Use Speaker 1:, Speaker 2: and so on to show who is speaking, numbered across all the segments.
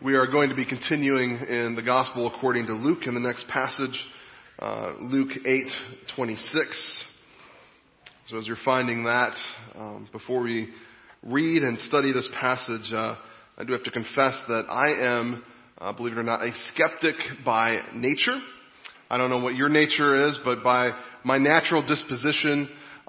Speaker 1: We are going to be continuing in the Gospel according to Luke in the next passage, Luke 8:26. So as you're finding that, before we read and study this passage, I do have to confess that I am, believe it or not, a skeptic by nature. I don't know what your nature is, but by my natural disposition,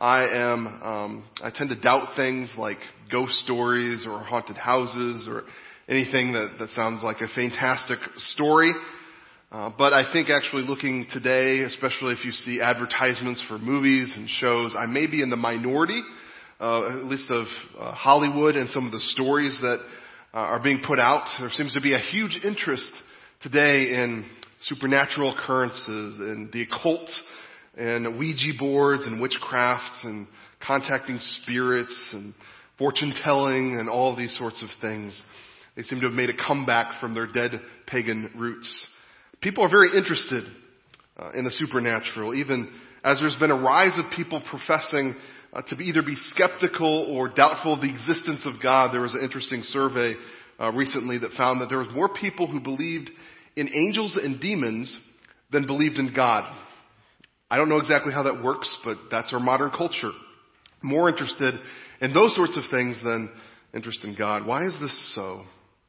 Speaker 1: I tend to doubt things like ghost stories or haunted houses or anything that sounds like a fantastic story. But I think actually looking today, especially if you see advertisements for movies and shows, I may be in the minority, at least of Hollywood and some of the stories that are being put out. There seems to be a huge interest today in supernatural occurrences and the occult and Ouija boards and witchcraft and contacting spirits and fortune telling and all these sorts of things. They seem to have made a comeback from their dead pagan roots. People are very interested in the supernatural, even as there's been a rise of people professing to either be skeptical or doubtful of the existence of God. There was an interesting survey recently that found that there was more people who believed in angels and demons than believed in God. I don't know exactly how that works, but that's our modern culture. More interested in those sorts of things than interest in God. Why is this so?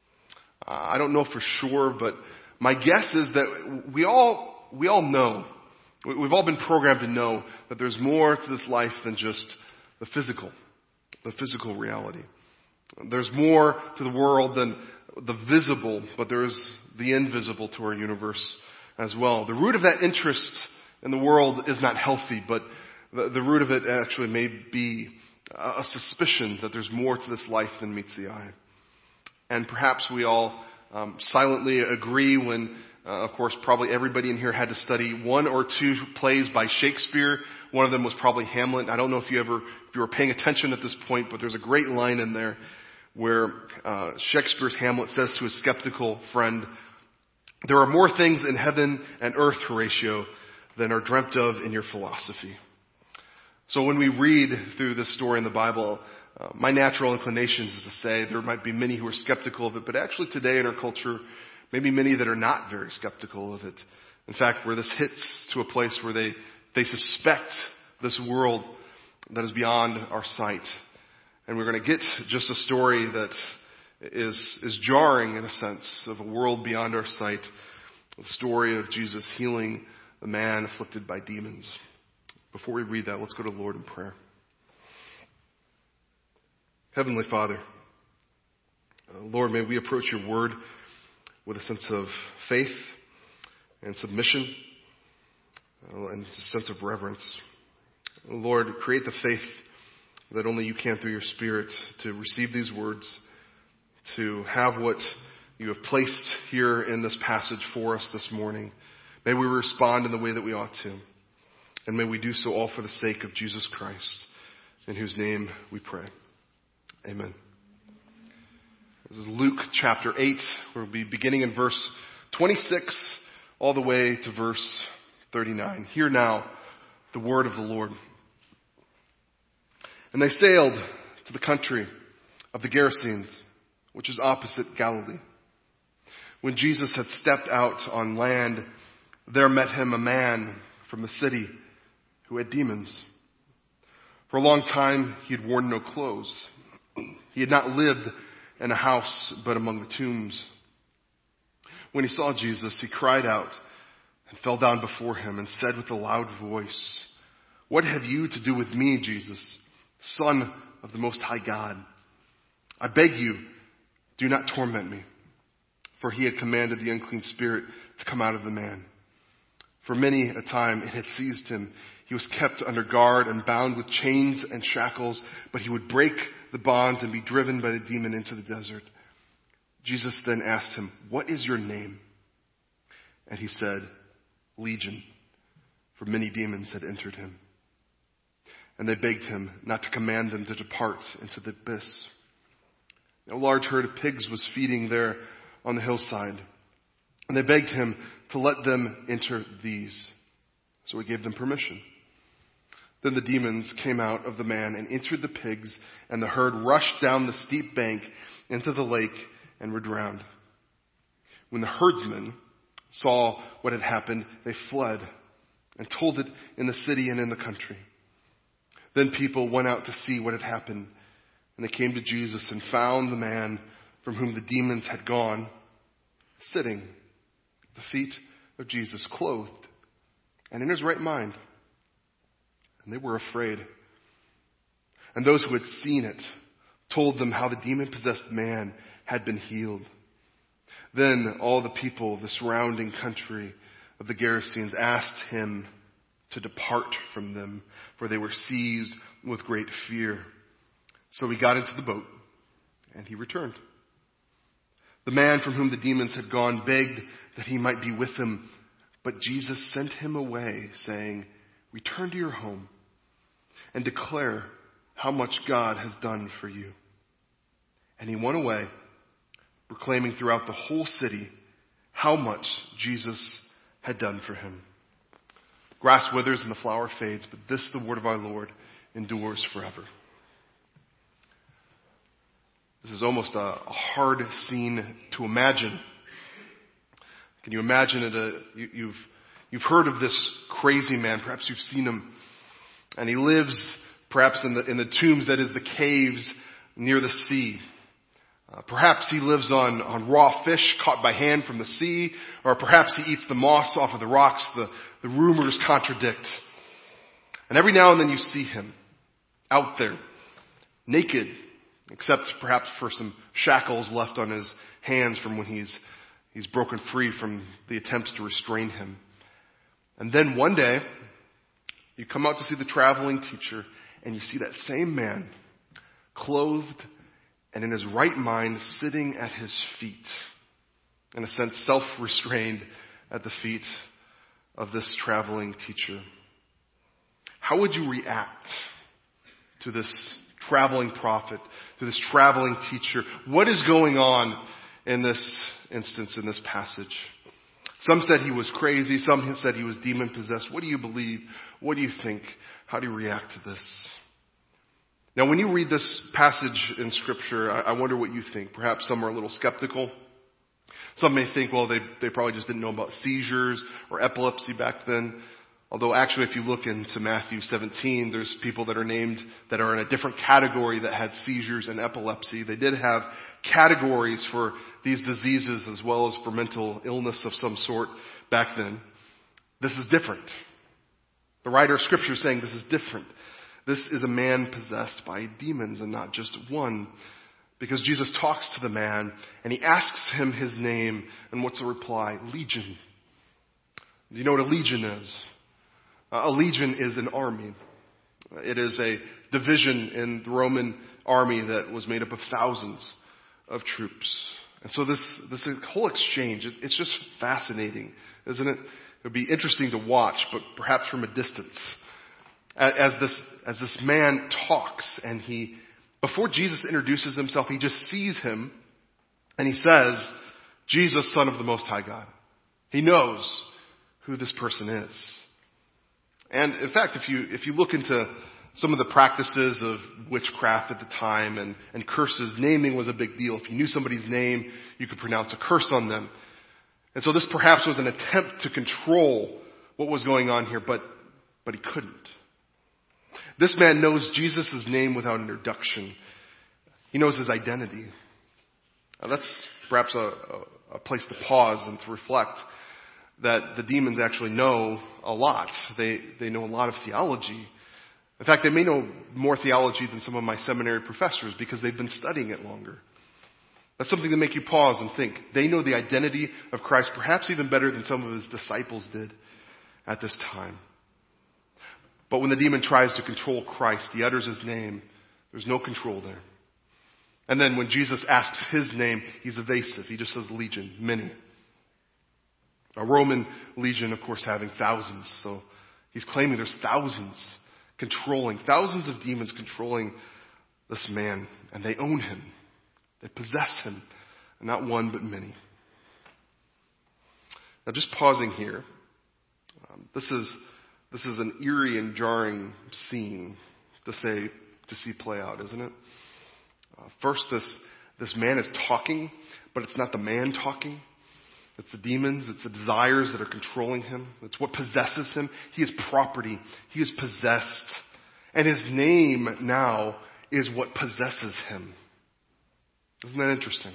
Speaker 1: I don't know for sure, but my guess is that we all know, we've all been programmed to know that there's more to this life than just the physical reality. There's more to the world than the visible, but there is the invisible to our universe as well. The root of that interest in the world is not healthy, but the root of it actually may be a suspicion that there's more to this life than meets the eye. And perhaps we all silently agree when, of course, probably everybody in here had to study one or two plays by Shakespeare. One of them was probably Hamlet. I don't know if you were paying attention at this point, but there's a great line in there where Shakespeare's Hamlet says to his skeptical friend, "There are more things in heaven and earth, Horatio, than are dreamt of in your philosophy." So when we read through this story in the Bible, my natural inclination is to say there might be many who are skeptical of it, but actually today in our culture, maybe many that are not very skeptical of it. In fact, where this hits to a place where they suspect this world that is beyond our sight. And we're going to get just a story that is jarring in a sense of a world beyond our sight. The story of Jesus healing the man afflicted by demons. Before we read that, let's go to the Lord in prayer. Heavenly Father, Lord, may we approach your word with a sense of faith and submission and a sense of reverence. Lord, create the faith that only you can through your Spirit to receive these words, to have what you have placed here in this passage for us this morning. May we respond in the way that we ought to. And may we do so all for the sake of Jesus Christ, in whose name we pray. Amen. This is Luke chapter 8. We'll be beginning in verse 26 all the way to verse 39. Hear now the word of the Lord. And they sailed to the country of the Gerasenes, which is opposite Galilee. When Jesus had stepped out on land, there met him a man from the city who had demons. For a long time he had worn no clothes. He had not lived in a house, but among the tombs. When he saw Jesus, he cried out and fell down before him and said with a loud voice, "What have you to do with me, Jesus, Son of the Most High God? I beg you, do not torment me." For he had commanded the unclean spirit to come out of the man. For many a time it had seized him. He was kept under guard and bound with chains and shackles, but he would break the bonds and be driven by the demon into the desert. Jesus then asked him, "What is your name?" And he said, "Legion," for many demons had entered him. And they begged him not to command them to depart into the abyss. A large herd of pigs was feeding there on the hillside, and they begged him to let them enter these. So he gave them permission. Then the demons came out of the man and entered the pigs, and the herd rushed down the steep bank into the lake and were drowned. When the herdsmen saw what had happened, they fled and told it in the city and in the country. Then people went out to see what had happened, and they came to Jesus and found the man from whom the demons had gone, sitting at the feet of Jesus, clothed and in his right mind. And they were afraid. And those who had seen it told them how the demon-possessed man had been healed. Then all the people of the surrounding country of the Gerasenes asked him to depart from them, for they were seized with great fear. So he got into the boat, and he returned. The man from whom the demons had gone begged that he might be with him, but Jesus sent him away, saying, "Return to your home and declare how much God has done for you." And he went away, proclaiming throughout the whole city how much Jesus had done for him. Grass withers and the flower fades, but this, the word of our Lord, endures forever. This is almost a hard scene to imagine. Can you imagine it? You've heard of this crazy man. Perhaps you've seen him. And he lives perhaps in the tombs, that is the caves near the sea. Perhaps he lives on raw fish caught by hand from the sea, or perhaps he eats the moss off of the rocks. The rumors contradict. And every now and then you see him out there, naked, except perhaps for some shackles left on his hands from when he's broken free from the attempts to restrain him. And then one day, you come out to see the traveling teacher, and you see that same man, clothed and in his right mind, sitting at his feet, in a sense self-restrained at the feet of this traveling teacher. How would you react to this traveling prophet, to this traveling teacher? What is going on in this instance, in this passage? Some said he was crazy. Some said he was demon-possessed. What do you believe? What do you think? How do you react to this? Now, when you read this passage in Scripture, I wonder what you think. Perhaps some are a little skeptical. Some may think, well, they probably just didn't know about seizures or epilepsy back then. Although actually, if you look into Matthew 17, there's people that are named that are in a different category that had seizures and epilepsy. They did have categories for these diseases as well as for mental illness of some sort back then. This is different. The writer of Scripture is saying this is different. This is a man possessed by demons and not just one. Because Jesus talks to the man and he asks him his name, and what's the reply? Legion. Do you know what a legion is? A legion is an army. It is a division in the Roman army that was made up of thousands of troops. And so this whole exchange, it's just fascinating, isn't it? It would be interesting to watch, but perhaps from a distance. As this man talks, and before Jesus introduces himself, he just sees him and he says, "Jesus, Son of the Most High God." He knows who this person is. And in fact, if you look into some of the practices of witchcraft at the time and curses, naming was a big deal. If you knew somebody's name, you could pronounce a curse on them. And so this perhaps was an attempt to control what was going on here, but he couldn't. This man knows Jesus' name without introduction. He knows his identity. Now that's perhaps a place to pause and to reflect that the demons actually know a lot. They know a lot of theology. In fact, they may know more theology than some of my seminary professors because they've been studying it longer. That's something to make you pause and think. They know the identity of Christ perhaps even better than some of his disciples did at this time. But when the demon tries to control Christ, he utters his name. There's no control there. And then when Jesus asks his name, he's evasive. He just says legion, many. A Roman legion, of course, having thousands. So he's claiming there's thousands of demons controlling this man. And they own him. They possess him. And not one, but many. Now just pausing here. This is an eerie and jarring scene to see play out, isn't it? First, this man is talking, but it's not the man talking. It's the demons. It's the desires that are controlling him. It's what possesses him. He is property. He is possessed. And his name now is what possesses him. Isn't that interesting?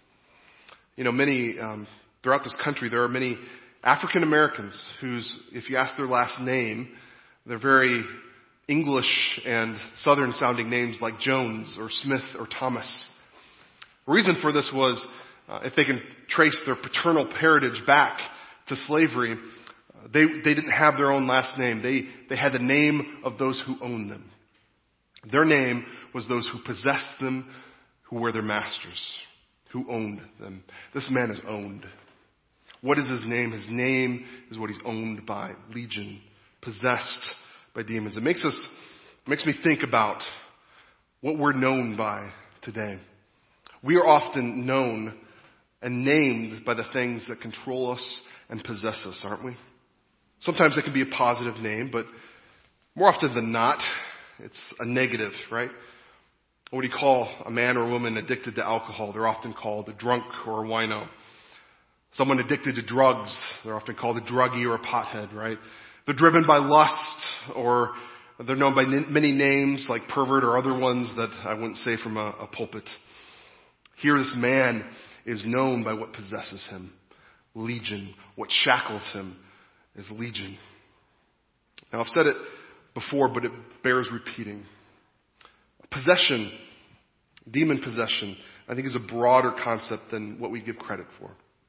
Speaker 1: Throughout this country, there are many African Americans whose, if you ask their last name, they're very English and Southern sounding names like Jones or Smith or Thomas. The reason for this was, if they can trace their paternal parentage back to slavery, they didn't have their own last name. They had the name of those who owned them. Their name was those who possessed them, who were their masters, who owned them. This man is owned. What is his name? His name is what he's owned by. Legion. Possessed by demons. It makes me think about what we're known by today. We are often known and named by the things that control us and possess us, aren't we? Sometimes it can be a positive name, but more often than not, it's a negative, right? What do you call a man or woman addicted to alcohol? They're often called a drunk or a wino. Someone addicted to drugs, they're often called a druggie or a pothead, right? They're driven by lust, or they're known by many names like pervert or other ones that I wouldn't say from a pulpit. Here this man is known by what possesses him. Legion. What shackles him is legion. Now I've said it before, but it bears repeating. Possession, demon possession, I think is a broader concept than what we give credit for.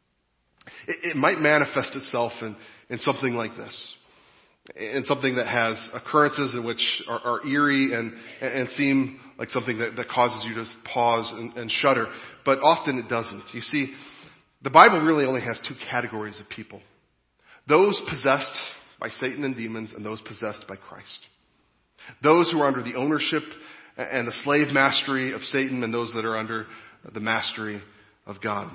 Speaker 1: It might manifest itself in something like this. In something that has occurrences in which are eerie and seem like something that causes you to pause and shudder. But often it doesn't. You see, the Bible really only has two categories of people. Those possessed by Satan and demons, and those possessed by Christ. Those who are under the ownership and the slave mastery of Satan, and those that are under the mastery of God.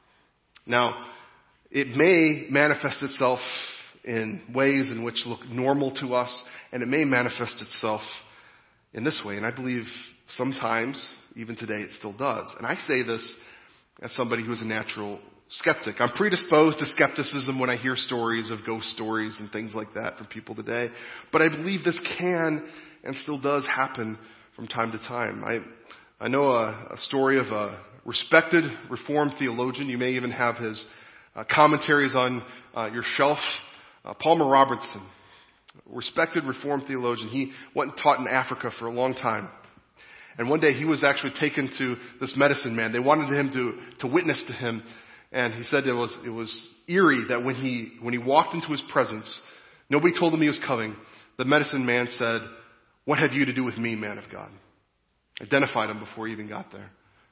Speaker 1: Now, it may manifest itself in ways in which look normal to us, and it may manifest itself in this way. And I believe sometimes, even today, it still does. And I say this as somebody who is a natural skeptic. I'm predisposed to skepticism when I hear stories of ghost stories and things like that from people today. But I believe this can and still does happen from time to time. I know a story of a respected Reformed theologian. You may even have his commentaries on your shelf. Palmer Robertson, respected Reformed theologian. He went and taught in Africa for a long time. And one day he was actually taken to this medicine man. They wanted him to witness to him. And he said it was eerie that when he walked into his presence, nobody told him he was coming. The medicine man said, "What have you to do with me, man of God?" Identified him before he even got there.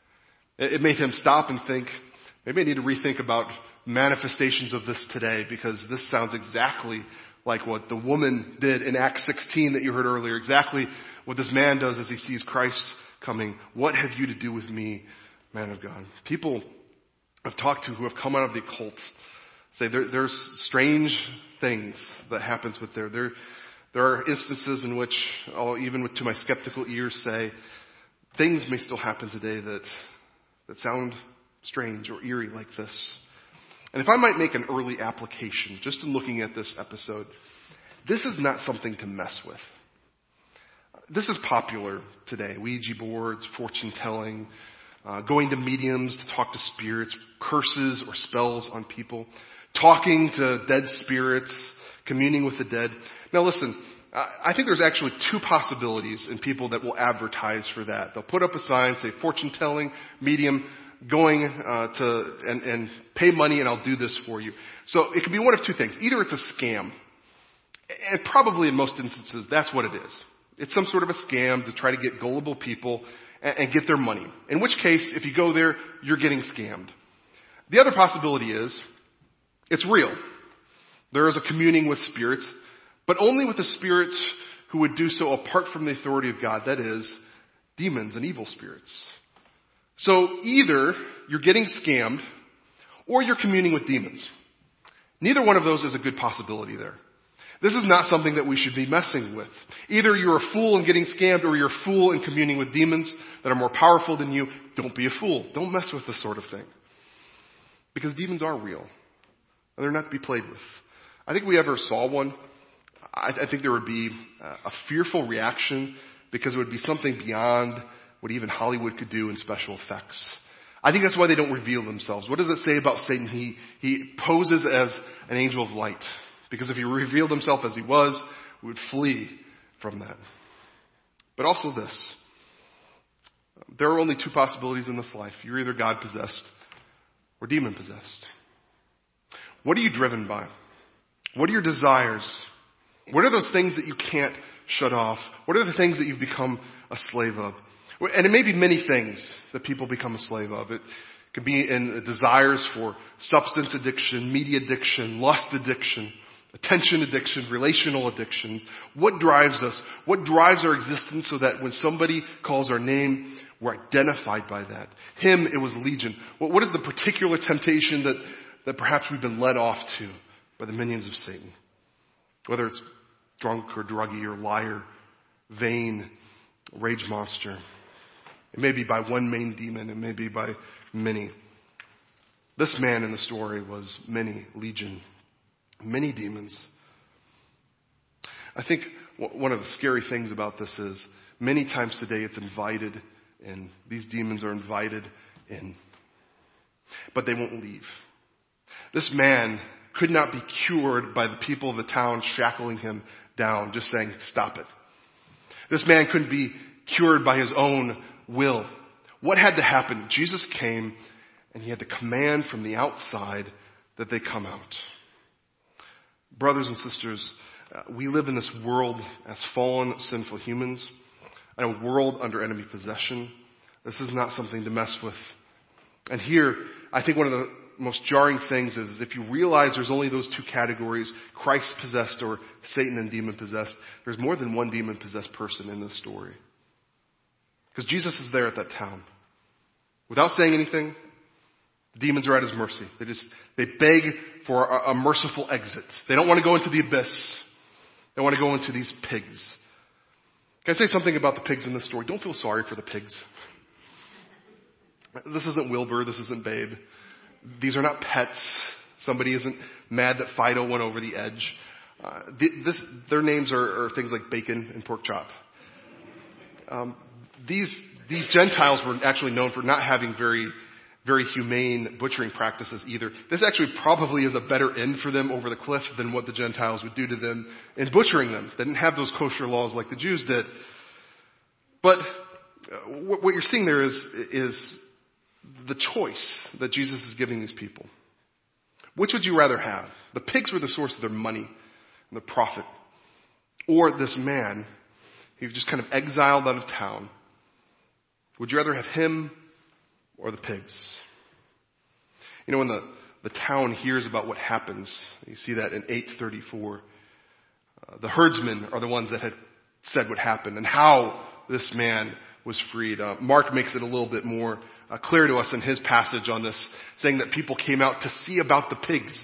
Speaker 1: It made him stop and think, maybe I need to rethink about manifestations of this today, because this sounds exactly like what the woman did in Acts 16 that you heard earlier. Exactly what this man does as he sees Christ coming. What have you to do with me, man of God? People I've talked to who have come out of the occult say there's strange things that happens with there are instances in which I'll, even to my skeptical ears, say things may still happen today that sound strange or eerie like this. And if I might make an early application, just in looking at this episode, this is not something to mess with. This is popular today. Ouija boards, fortune telling, going to mediums to talk to spirits, curses or spells on people, talking to dead spirits, communing with the dead. Now listen, I think there's actually two possibilities in people that will advertise for that. They'll put up a sign, say fortune telling, medium, going and pay money and I'll do this for you. So it could be one of two things. Either it's a scam, and probably in most instances that's what it is. It's some sort of a scam to try to get gullible people and get their money. In which case, if you go there, you're getting scammed. The other possibility is it's real. There is a communing with spirits, but only with the spirits who would do so apart from the authority of God. That is, demons and evil spirits. So either you're getting scammed or you're communing with demons. Neither one of those is a good possibility there. This is not something that we should be messing with. Either you're a fool in getting scammed or you're a fool in communing with demons that are more powerful than you. Don't be a fool. Don't mess with this sort of thing. Because demons are real. and they're not to be played with. I think if we ever saw one, I think there would be a fearful reaction because it would be something beyond what even Hollywood could do in special effects. I think that's why they don't reveal themselves. What does it say about Satan? He poses as an angel of light. Because if he revealed himself as he was, we would flee from that. But also this. There are only two possibilities in this life. You're either God-possessed or demon-possessed. What are you driven by? What are your desires? What are those things that you can't shut off? What are the things that you've become a slave of? And it may be many things that people become a slave of. It could be in desires for substance addiction, media addiction, lust addiction, attention addiction, relational addictions. What drives us? What drives our existence so that when somebody calls our name, we're identified by that? Him, it was Legion. What is the particular temptation that perhaps we've been led off to by the minions of Satan? Whether it's drunk or druggy or liar, vain, rage monster. It may be by one main demon. It may be by many. This man in the story was many, legion, many demons. I think one of the scary things about this is many times today it's invited in. These demons are invited in. But they won't leave. This man could not be cured by the people of the town shackling him down, just saying, stop it. This man couldn't be cured by his own will. What had to happen? Jesus came and he had to command from the outside that they come out. Brothers and sisters, we live in this world as fallen, sinful humans, in a world under enemy possession. This is not something to mess with. And here, I think one of the most jarring things is if you realize there's only those two categories, Christ possessed or Satan and demon possessed, there's more than one demon possessed person in this story. Because Jesus is there at that town. Without saying anything, the demons are at his mercy. They beg for a merciful exit. They don't want to go into the abyss. They want to go into these pigs. Can I say something about the pigs in this story? Don't feel sorry for the pigs. This isn't Wilbur. This isn't Babe. These are not pets. Somebody isn't mad that Fido went over the edge. Their names are things like bacon and pork chop. These Gentiles were actually known for not having very, very humane butchering practices either. This actually probably is a better end for them over the cliff than what the Gentiles would do to them in butchering them. They didn't have those kosher laws like the Jews did. But what you're seeing there is the choice that Jesus is giving these people. Which would you rather have? The pigs were the source of their money and their profit. Or this man, he was just kind of exiled out of town. Would you rather have him or the pigs? You know, when the town hears about what happens, you see that in 8:34. The herdsmen are the ones that had said what happened and how this man was freed. Mark makes it a little bit more clear to us in his passage on this, saying that people came out to see about the pigs.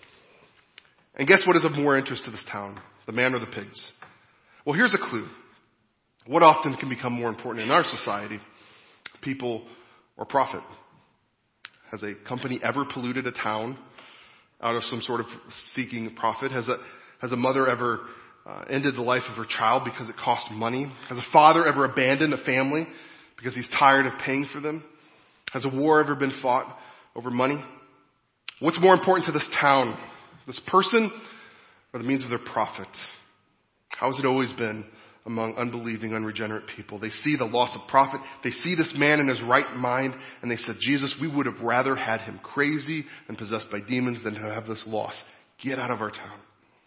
Speaker 1: And guess what is of more interest to this town? The man or the pigs? Well, here's a clue. What often can become more important in our society? People or profit? Has a company ever polluted a town out of some sort of seeking profit? Has a mother ever ended the life of her child because it cost money? Has a father ever abandoned a family because he's tired of paying for them? Has a war ever been fought over money? What's more important to this town? This person or the means of their profit? How has it always been among unbelieving, unregenerate people? They see the loss of profit. They see this man in his right mind, and they said, Jesus, we would have rather had him crazy and possessed by demons than to have this loss. Get out of our town.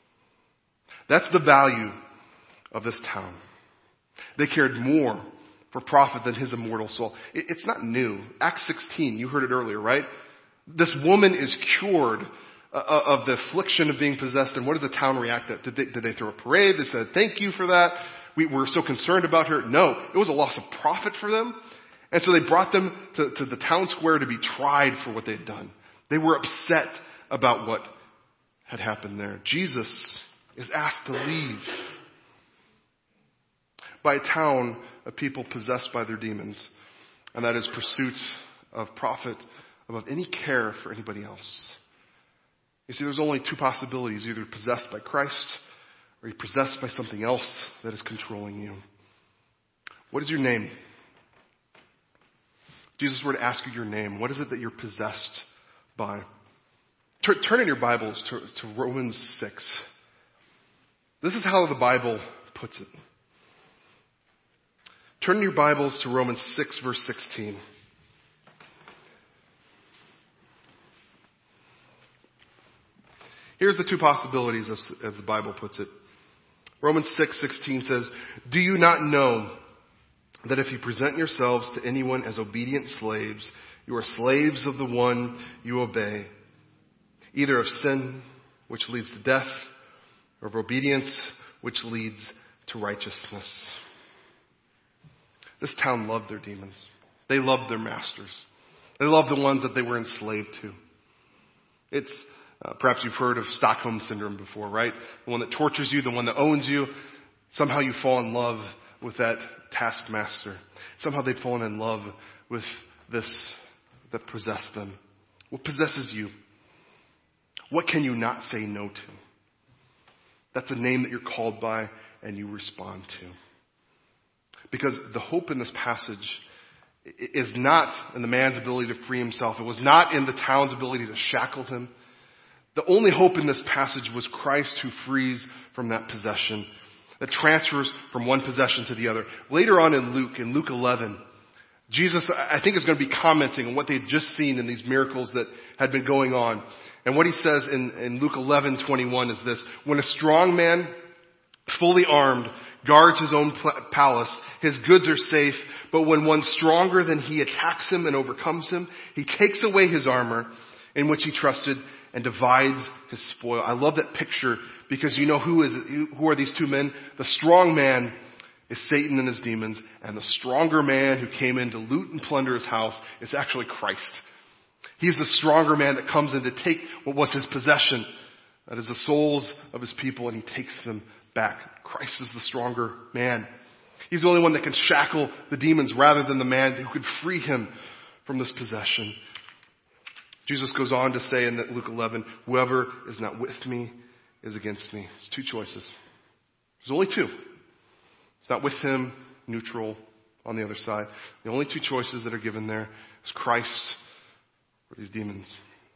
Speaker 1: That's the value of this town. They cared more for profit than his immortal soul. It's not new. Acts 16, you heard it earlier, right? This woman is cured of the affliction of being possessed, and what did the town react at? Did they throw a parade? They said, thank you for that. We were so concerned about her. No, it was a loss of profit for them. And so they brought them to the town square to be tried for what they had done. They were upset about what had happened there. Jesus is asked to leave by a town of people possessed by their demons. And that is pursuit of profit above any care for anybody else. You see, there's only two possibilities. You're either possessed by Christ or you're possessed by something else that is controlling you. What is your name? If Jesus were to ask you your name, what is it that you're possessed by? Turn in your Bibles to Romans 6. This is how the Bible puts it. Turn in your Bibles to Romans 6, verse 16. Here's the two possibilities as the Bible puts it. Romans 6:16 says, "Do you not know that if you present yourselves to anyone as obedient slaves, you are slaves of the one you obey, either of sin, which leads to death, or of obedience, which leads to righteousness?" This town loved their demons. They loved their masters. They loved the ones that they were enslaved to. It's perhaps you've heard of Stockholm Syndrome before, right? The one that tortures you, the one that owns you. Somehow you fall in love with that taskmaster. Somehow they've fallen in love with this that possessed them. What possesses you? What can you not say no to? That's the name that you're called by and you respond to. Because the hope in this passage is not in the man's ability to free himself. It was not in the town's ability to shackle him. The only hope in this passage was Christ who frees from that possession, that transfers from one possession to the other. Later on in Luke 11, Jesus, I think, is going to be commenting on what they'd just seen in these miracles that had been going on. And what he says in Luke 11:21 is this: "When a strong man, fully armed, guards his own palace, his goods are safe. But when one stronger than he attacks him and overcomes him, he takes away his armor in which he trusted and divides his spoil." I love that picture because you know who are these two men? The strong man is Satan and his demons, and the stronger man who came in to loot and plunder his house is actually Christ. He's the stronger man that comes in to take what was his possession, that is the souls of his people, and he takes them back. Christ is the stronger man. He's the only one that can shackle the demons rather than the man who could free him from this possession. Jesus goes on to say in Luke 11, "Whoever is not with me is against me." It's two choices. There's only two. It's not with him, neutral on the other side. The only two choices that are given there is Christ or these demons.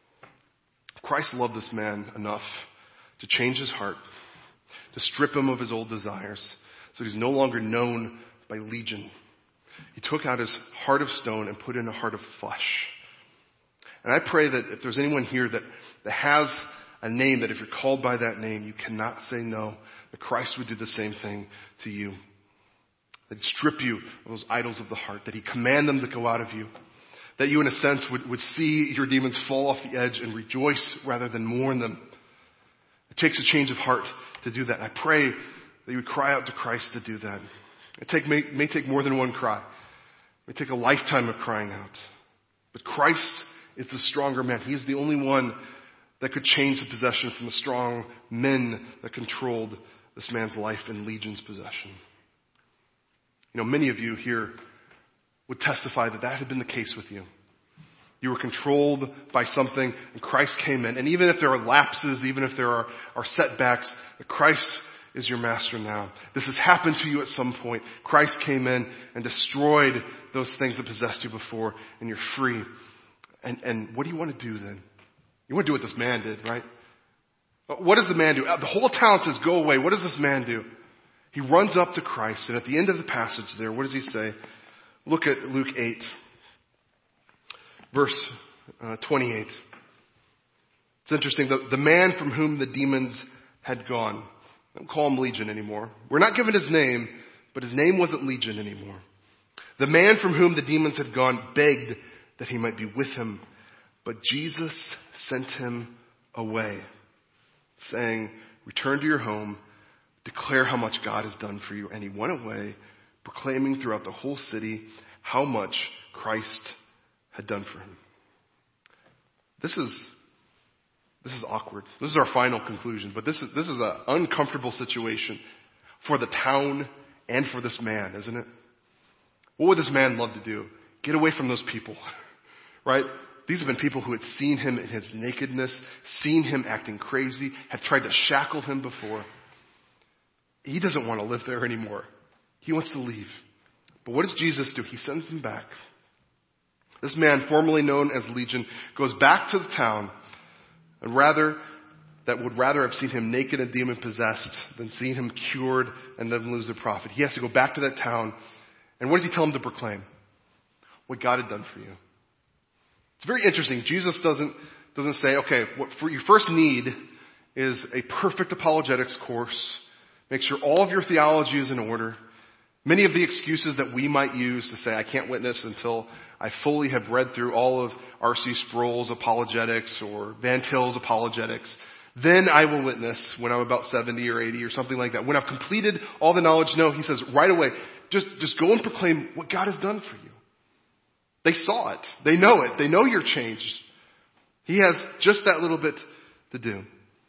Speaker 1: Christ loved this man enough to change his heart, to strip him of his old desires, so he's no longer known by legion. He took out his heart of stone and put in a heart of flesh. And I pray that if there's anyone here that has a name, that if you're called by that name, you cannot say no, that Christ would do the same thing to you. That he'd strip you of those idols of the heart, that he'd command them to go out of you. That you, in a sense, would see your demons fall off the edge and rejoice rather than mourn them. It takes a change of heart to do that. And I pray that you would cry out to Christ to do that. It may take more than one cry. It may take a lifetime of crying out. But Christ is the stronger man. He is the only one that could change the possession from the strong men that controlled this man's life in Legion's possession. You know, many of you here would testify that had been the case with you. You were controlled by something, and Christ came in. And even if there are lapses, even if there are setbacks, Christ is your master now. This has happened to you at some point. Christ came in and destroyed those things that possessed you before, and you're free. And what do you want to do then? You want to do what this man did, right? What does the man do? The whole town says, "Go away." What does this man do? He runs up to Christ, and at the end of the passage there, what does he say? Look at Luke 8, verse 28. It's interesting. The man from whom the demons had gone. Don't call him Legion anymore. We're not given his name, but his name wasn't Legion anymore. The man from whom the demons had gone begged that he might be with him, but Jesus sent him away, saying, "Return to your home, declare how much God has done for you." And he went away, proclaiming throughout the whole city how much Christ had done for him. This is awkward. This is our final conclusion, but this is an uncomfortable situation for the town and for this man, isn't it? What would this man love to do? Get away from those people, right? these have been people who had seen him in his nakedness, seen him acting crazy, had tried to shackle him before. He doesn't want to live there anymore. He wants to leave. But what does Jesus do? He sends them back. This man, formerly known as Legion, goes back to the town and would rather have seen him naked and demon-possessed than seen him cured and then lose the prophet. He has to go back to that town. And what does he tell him to proclaim? What God had done for you. It's very interesting. Jesus doesn't say, okay, what you first need is a perfect apologetics course. Make sure all of your theology is in order. Many of the excuses that we might use to say, I can't witness until I fully have read through all of R.C. Sproul's apologetics or Van Til's apologetics. Then I will witness when I'm about 70 or 80 or something like that. When I've completed all the knowledge, no, he says right away, just go and proclaim what God has done for you. They saw it. They know it. They know you're changed. He has just that little bit to do.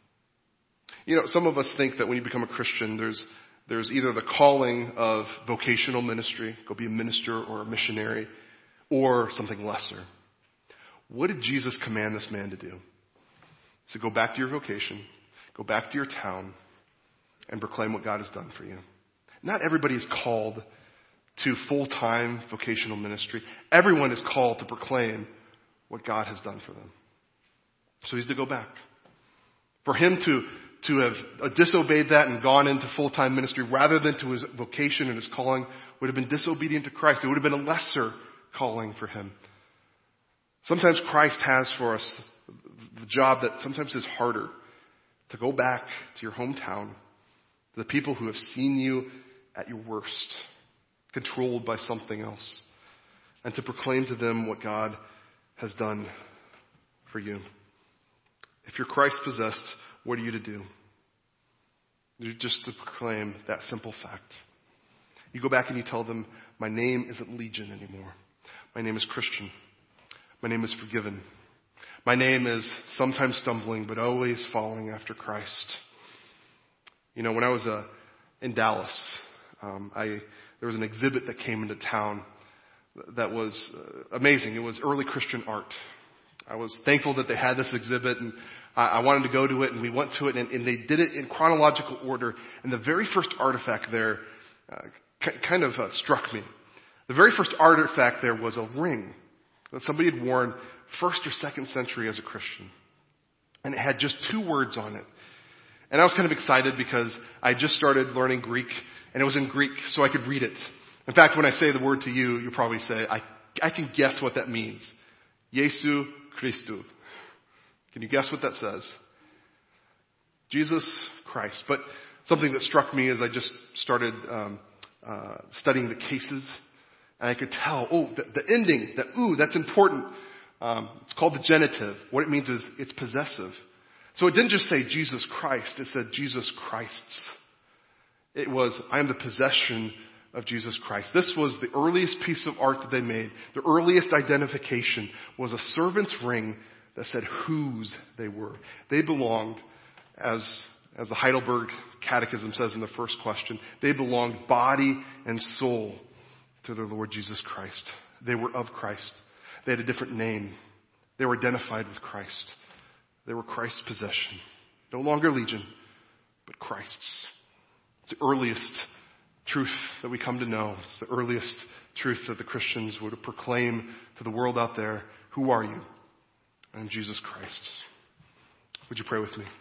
Speaker 1: You know, some of us think that when you become a Christian, there's either the calling of vocational ministry, go be a minister or a missionary, or something lesser. What did Jesus command this man to do? He said, go back to your vocation, go back to your town, and proclaim what God has done for you. Not everybody is called to full-time vocational ministry. Everyone is called to proclaim what God has done for them. So he's to go back. For him to have disobeyed that and gone into full-time ministry rather than to his vocation and his calling would have been disobedient to Christ. It would have been a lesser calling for him. Sometimes Christ has for us the job that sometimes is harder, to go back to your hometown, to the people who have seen you at your worst, controlled by something else, and to proclaim to them what God has done for you. If you're Christ possessed, what are you to do? You're just to proclaim that simple fact. You go back and you tell them, my name isn't Legion anymore. My name is Christian. My name is forgiven. My name is sometimes stumbling, but always following after Christ. You know, when I was in Dallas, there was an exhibit that came into town that was amazing. It was early Christian art. I was thankful that they had this exhibit, and I wanted to go to it, and we went to it, and they did it in chronological order. And the very first artifact there kind of struck me. The very first artifact there was a ring that somebody had worn 1st or 2nd century as a Christian. And it had just 2 words on it. And I was kind of excited because I just started learning Greek, and it was in Greek, so I could read it. In fact, when I say the word to you, you'll probably say, I can guess what that means. Jesu Christou. Can you guess what that says? Jesus Christ. But something that struck me as I just started studying the cases, and I could tell, the ending, that's important. It's called the genitive. What it means is it's possessive. So it didn't just say Jesus Christ, it said Jesus Christs. It was, I am the possession of Jesus Christ. This was the earliest piece of art that they made. The earliest identification was a servant's ring that said whose they were. They belonged, as the Heidelberg Catechism says in the first question, they belonged body and soul to their Lord Jesus Christ. They were of Christ. They had a different name. They were identified with Christ. They were Christ's possession. No longer Legion, but Christ's. It's the earliest truth that we come to know. It's the earliest truth that the Christians would proclaim to the world out there. Who are you? I'm Jesus Christ. Would you pray with me?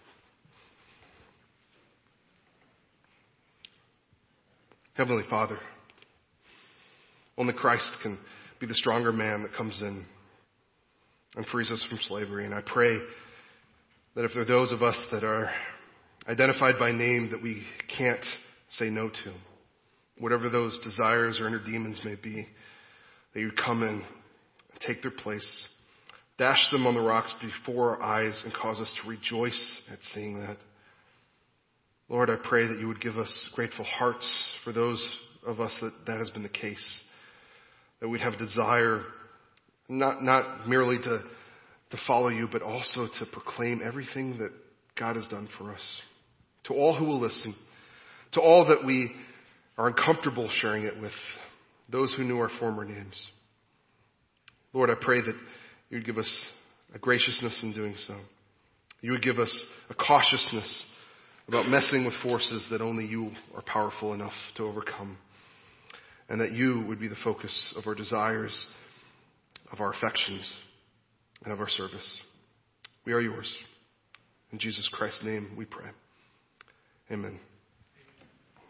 Speaker 1: Heavenly Father, only Christ can be the stronger man that comes in and frees us from slavery. And I pray that if there are those of us that are identified by name that we can't say no to, whatever those desires or inner demons may be, that you come in and take their place, dash them on the rocks before our eyes, and cause us to rejoice at seeing that. Lord, I pray that you would give us grateful hearts for those of us that has been the case. That we'd have a desire not merely to follow you, but also to proclaim everything that God has done for us. To all who will listen, to all that we are uncomfortable sharing it with, those who knew our former names. Lord, I pray that you would give us a graciousness in doing so. You would give us a cautiousness about messing with forces that only you are powerful enough to overcome. And that you would be the focus of our desires, of our affections, and of our service. We are yours. In Jesus Christ's name we pray. Amen.